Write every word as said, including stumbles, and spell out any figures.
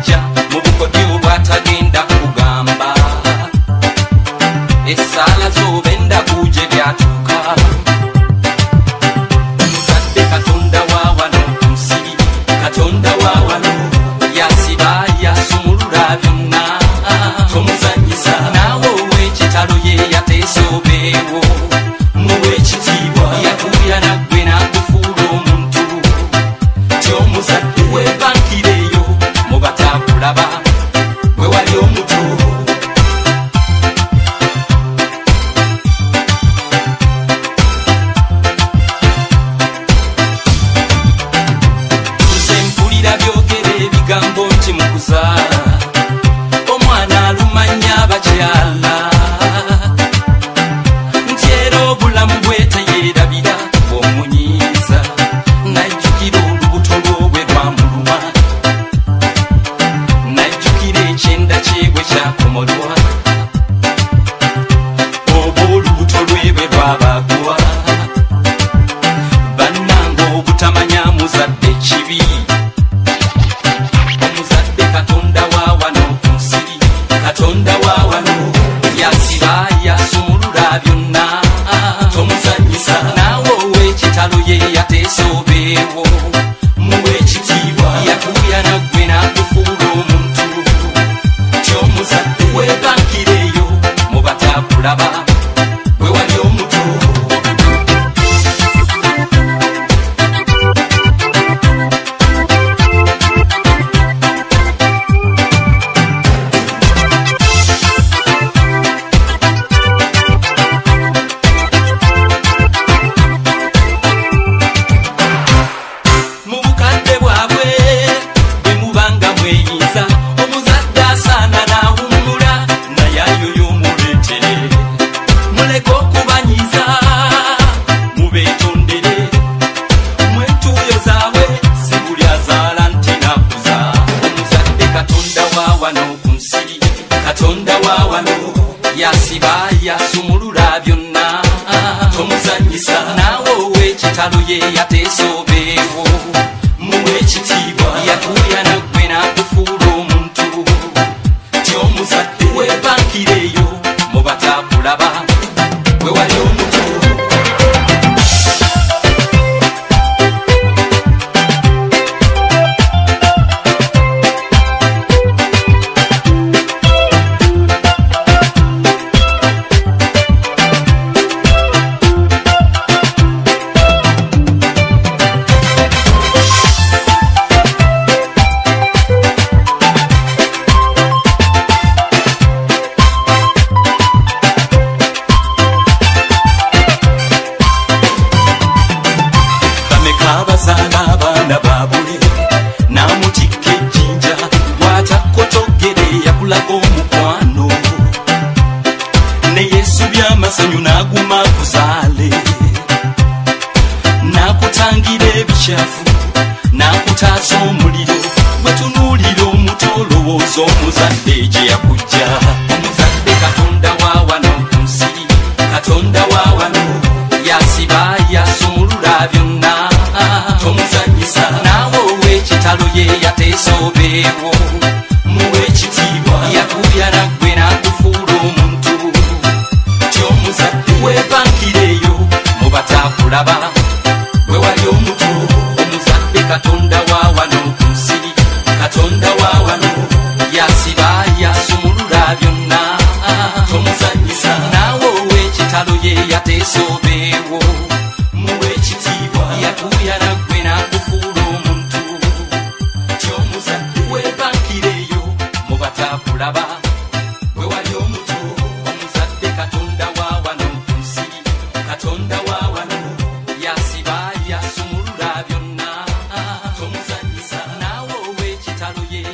bw'ajja mu bukodyo bw'atagenda kugamba essaala z'obenda kuje byatuuka omuzadde katonda wa wano ku nsi katonda wa wano yasiba yasumulula byonna tomuzanyisa naawe ow'ekitalo ye yateesa obeewo muw'ekitiibwa yatuuya naggwe n'akufuula omuntu ty'omuzadde weebankireeyo mu bataakulaba gwe wali omuto nze mpulira byogera ebigambo nti mu kuzaala omwana alumanya abakyala nti era obulamu bweteyeerabira bw'omunyiiza najjukira olubuto lwobwe lwamuluma najjukira ekyenda kyebwe kyakomolwa oba olubuto lwebwe lwabagwa bannanga obutamanya muzadde kibi omuzadde katonda wa wano ku nsi katonda wa wano yasiba yasumulula byonna tomuzanyisa naawe ow'ekitalo ye yateesa obeewo muw'ekitiibwa yatuuya naggwe n'akufuula omuntu ty'omuzadde weebankireeyo mu bataakulaba gwe wali omuto mu bukadde bwabwe bwe mubanga mweyinza omuzadde asaana n'awummula naye ayo y'omuleetere muleke okubanyiza mubeetondere mwentuuyo zaabwe si buli azaala nti nakuza omuzadde katonda wa wano ku nsi katonda wa wano yasiba yasumulula byonna tomuzanyisa naawe ow'ekitalo ye yateesa obeewo muw'ekitiibwa yatuuya naggwe n'akufuula omuntu ty'omuzadde weebankireeyo mu bataakulaba gwe wali omuto abazaala abaana baabule n'amutikka ejjinja bw'atakotogere yakulaga omukwano ne yesu by'amasanyu n'aguma kuzaale n'akutangira ebikyafu n'akutaasa omuliro bwe tunuulira omuto olowooza omuzadde gye yakujja omuzadde katonda wa wano ku nsi katonda wa wano yasiba yasumulula byonna tomuzanyisa naawe ow'ekitalo ye yateesa obeewo muw'ekitiibwa yatuuya naggwe n'akufuula omuntu ty'omuzadde weebankireeyo mu bataakulaba gwe wali omuto omuzadde katonda wa wano ku nsi katonda wa wano yasiba yasumulula byonna tomuzanyisa naawe ow'ekitalo ye yateesa obeewo muw'ekitiibwa yatuuya naggwe n'akufuula omuntu ty'omuzadde weebankireeyo mu bataakulaba gwe wali omuto omuzadde katonda wa wano ku nsi katonda wa wano yasiba yasumulula byonna tomuzanyisa naawe ow'ekitalo ye